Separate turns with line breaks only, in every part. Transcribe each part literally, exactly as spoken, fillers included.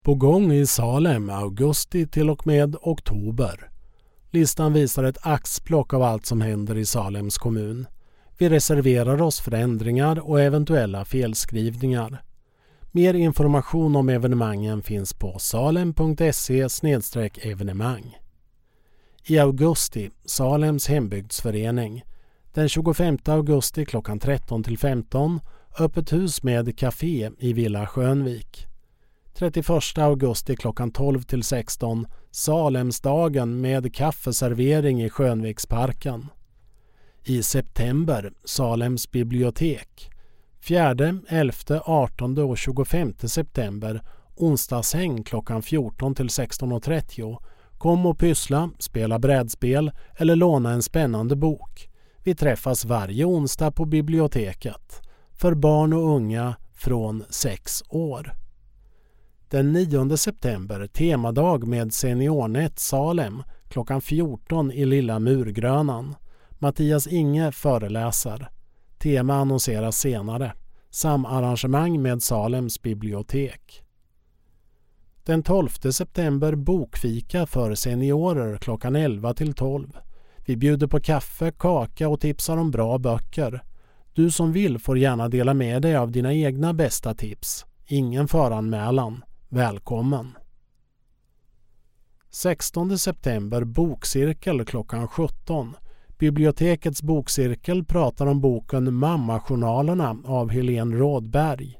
På gång i Salem augusti till och med oktober. Listan visar ett axplock av allt som händer i Salems kommun. Vi reserverar oss för ändringar och eventuella felskrivningar. Mer information om evenemangen finns på salem punkt se snedstreck evenemang. I augusti, Salems hembygdsförening. Den tjugofemte augusti klockan tretton till femton, öppet hus med café i Villa Skönvik. trettioförsta augusti klockan tolv till sexton, Salemsdagen med kaffeservering i Skönviksparken. I september, Salems bibliotek. fjärde, elfte, artonde och tjugofemte september, onsdagshäng klockan fjorton till sexton och trettio. Kom och pyssla, spela brädspel eller låna en spännande bok. Vi träffas varje onsdag på biblioteket. För barn och unga från sex år. Den nionde september, temadag med Seniornet Salem, klockan fjorton i Lilla Murgrönan. Mattias Inge föreläser. Tema annonseras senare. Samarrangemang med Salems bibliotek. Den tolfte september, bokfika för seniorer klockan elva till tolv. Vi bjuder på kaffe, kaka och tipsar om bra böcker. Du som vill får gärna dela med dig av dina egna bästa tips. Ingen föranmälan. Välkommen! sextonde september, bokcirkel klockan sjutton. Bibliotekets bokcirkel pratar om boken Mammajournalerna av Helene Rådberg.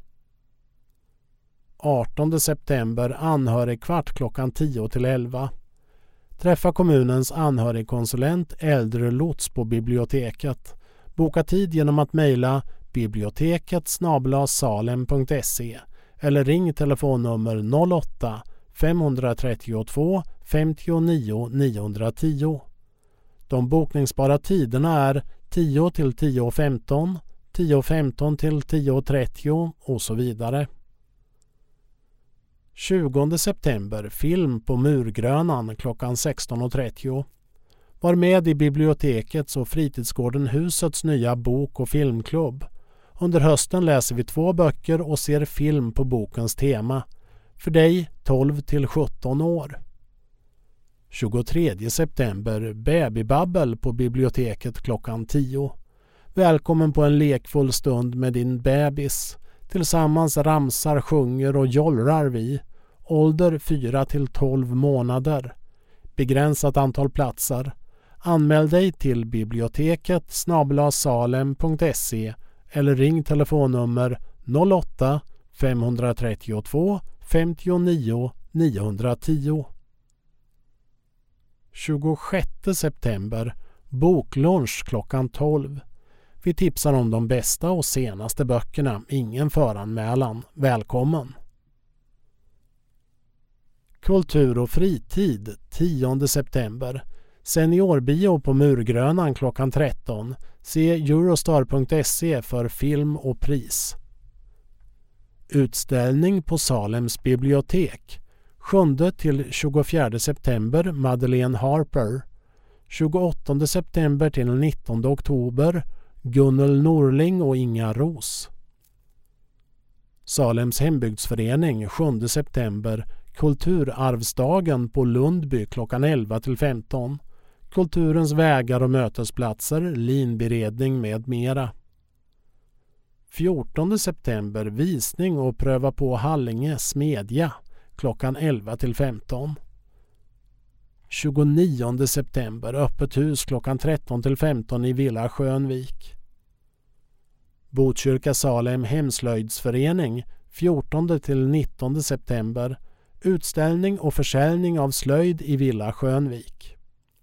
artonde september, anhörigkvart klockan tio till elva. Träffa kommunens anhörigkonsulent Äldrelots på biblioteket. Boka tid genom att mejla biblioteket snabel-a salem punkt se eller ring telefonnummer noll åtta fem tre två fem nio nio ett noll. De bokningsbara tiderna är tio till tio femton, tio femton till tio trettio och så vidare. tjugonde september, film på Murgrönan klockan sexton trettio. Var med i bibliotekets och fritidsgården Husets nya bok- och filmklubb. Under hösten läser vi två böcker och ser film på bokens tema. För dig tolv till sjutton år. tjugotredje september, babybabbel på biblioteket klockan tio. Välkommen på en lekfull stund med din bebis. Tillsammans ramsar, sjunger och jollrar vi. Ålder fyra till tolv månader. Begränsat antal platser. Anmäl dig till biblioteket snabel-a salem punkt se eller ring telefonnummer noll åtta fem tre två fem nio nio ett noll. tjugosjätte september, boklunch klockan tolv. Vi tipsar om de bästa och senaste böckerna. Ingen föranmälan. Välkommen! Kultur och fritid, tionde september. Seniorbio på Murgrönan klockan tretton. Se eurostar punkt se för film och pris. Utställning på Salems bibliotek. sjunde till tjugofjärde september, Madeleine Harper. tjugoåttonde september till nittonde oktober, Gunnel Norling och Inga Ros. Salems hembygdsförening, sjunde september, Kulturarvsdagen på Lundby klockan elva till femton. Kulturens vägar och mötesplatser, linberedning med mera. fjortonde september, visning och pröva på Hallinge smedja klockan elva till femton. tjugonionde september, öppet hus klockan tretton till femton i Villa Skönvik. Botkyrka Salem hemslöjdsförening, fjortonde till nittonde september, utställning och försäljning av slöjd i Villa Skönvik.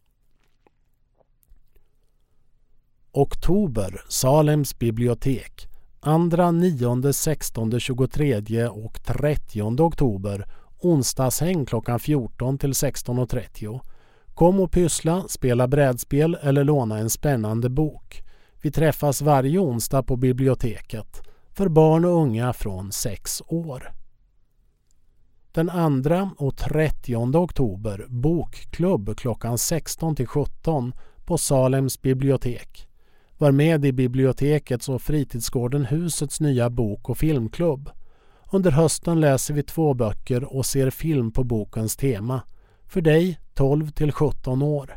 Oktober, Salems bibliotek. Andra, nionde, sextonde, tjugotredje och trettionde oktober, onsdagshäng klockan fjorton till sexton trettio. Kom och pyssla, spela brädspel eller låna en spännande bok. Vi träffas varje onsdag på biblioteket. För barn och unga från sex år. Den andra och trettionde oktober, bokklubb klockan sexton till sjutton på Salems bibliotek. Var med i bibliotekets och fritidsgården Husets nya bok- och filmklubb. Under hösten läser vi två böcker och ser film på bokens tema. För dig tolv till sjutton år.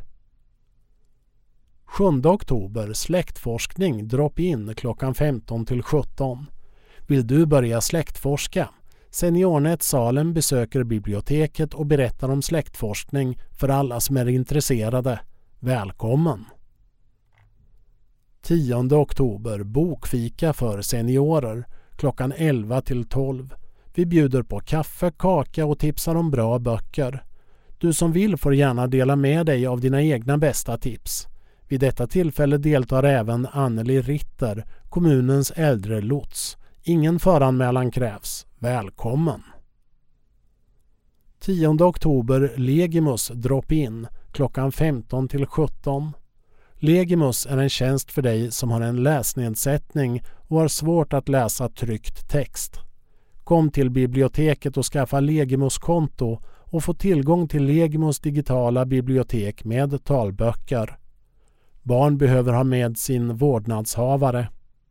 sjunde oktober släktforskning drop-in klockan femton till sjutton. Vill du börja släktforska? Seniornet Salem besöker biblioteket och berättar om släktforskning för alla som är intresserade. Välkommen! tionde oktober bokfika för seniorer klockan elva till tolv. Vi bjuder på kaffe, kaka och tipsar om bra böcker. Du som vill får gärna dela med dig av dina egna bästa tips. Vid detta tillfälle deltar även Anneli Ritter, kommunens äldre lots. Ingen föranmälan krävs. Välkommen! tionde oktober Legimus drop-in klockan femton till sjutton. Legimus är en tjänst för dig som har en läsnedsättning och har svårt att läsa tryckt text. Kom till biblioteket och skaffa Legimus-konto och få tillgång till Legimus digitala bibliotek med talböcker. Barn behöver ha med sin vårdnadshavare.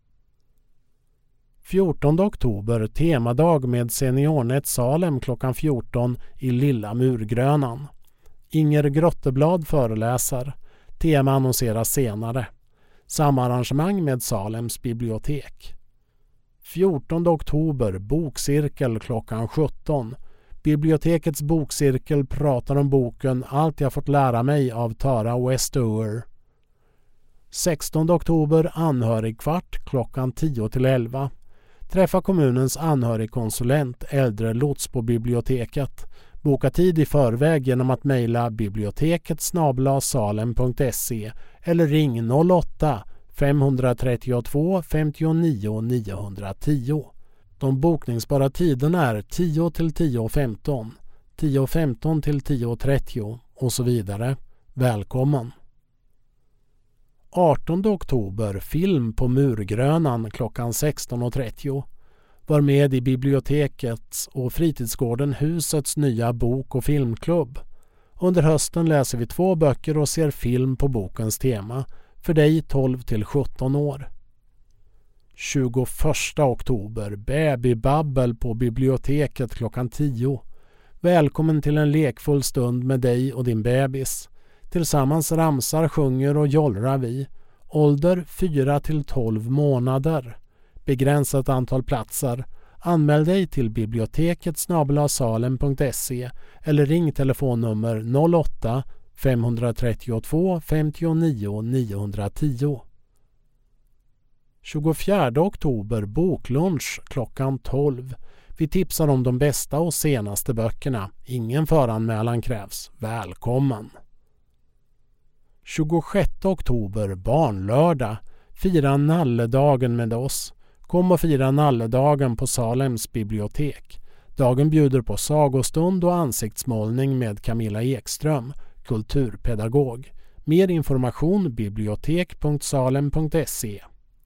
fjortonde oktober temadag med Seniornet Salem klockan fjorton i Lilla Murgrönan. Inger Grotteblad föreläser. Tema annonseras senare. Samarrangemang med Salems bibliotek. fjortonde oktober bokcirkel klockan sjutton. Bibliotekets bokcirkel pratar om boken Allt jag fått lära mig av Tara Westover. sextonde oktober anhörigkvart klockan tio till elva. Träffa kommunens anhörigkonsulent äldre lots på biblioteket. Boka tid i förväg genom att mejla biblioteket snabel-a salem punkt se eller ring noll åtta fem tre två fem nio nio ett noll. De bokningsbara tiderna är tio till tio femton, tio femton till tio trettio och så vidare. Välkommen! artonde oktober film på Murgrönan klockan sexton trettio. Var med i bibliotekets och fritidsgården Husets nya bok- och filmklubb. Under hösten läser vi två böcker och ser film på bokens tema. För dig tolv till sjutton år. tjugoförsta oktober babybabbel på biblioteket klockan tio. Välkommen till en lekfull stund med dig och din bebis. Tillsammans ramsar, sjunger och jollrar vi. Ålder fyra till tolv månader. Begränsat antal platser. Anmäl dig till biblioteket snabel-a salem punkt se eller ring telefonnummer noll åtta fem tre två fem nio nio ett noll. tjugofjärde oktober boklunch klockan tolv. Vi tipsar om de bästa och senaste böckerna. Ingen föranmälan krävs. Välkommen! tjugosjätte oktober barnlördag. Fira Nalledagen med oss. Kom och fira Nalledagen på Salems bibliotek. Dagen bjuder på sagostund och ansiktsmålning med Camilla Ekström, kulturpedagog. Mer information bibliotek punkt salem punkt se.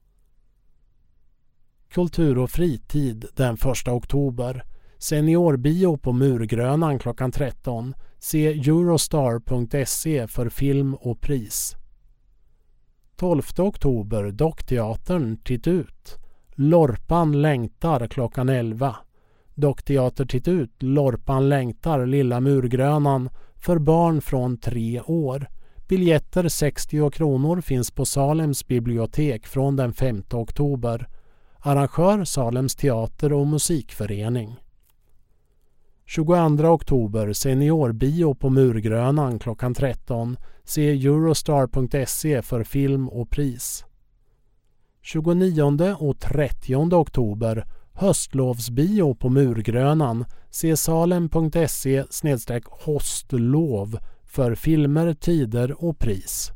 Kultur och fritid den första oktober. Seniorbio på Murgrönan klockan tretton. Se eurostar punkt se för film och pris. tolfte oktober Dockteatern Titt ut. Lorpan längtar klockan elva. Dockteater Titt ut, Lorpan längtar, Lilla Murgrönan för barn från tre år. Biljetter sextio kronor finns på Salems bibliotek från den femte oktober. Arrangör Salems teater- och musikförening. tjugoandra oktober seniorbio på Murgrönan klockan tretton. Se eurostar punkt se för film och pris. tjugonionde och trettionde oktober höstlovsbio på Murgrönan. Se salem punkt se snedstreck hostlov för filmer, tider och pris.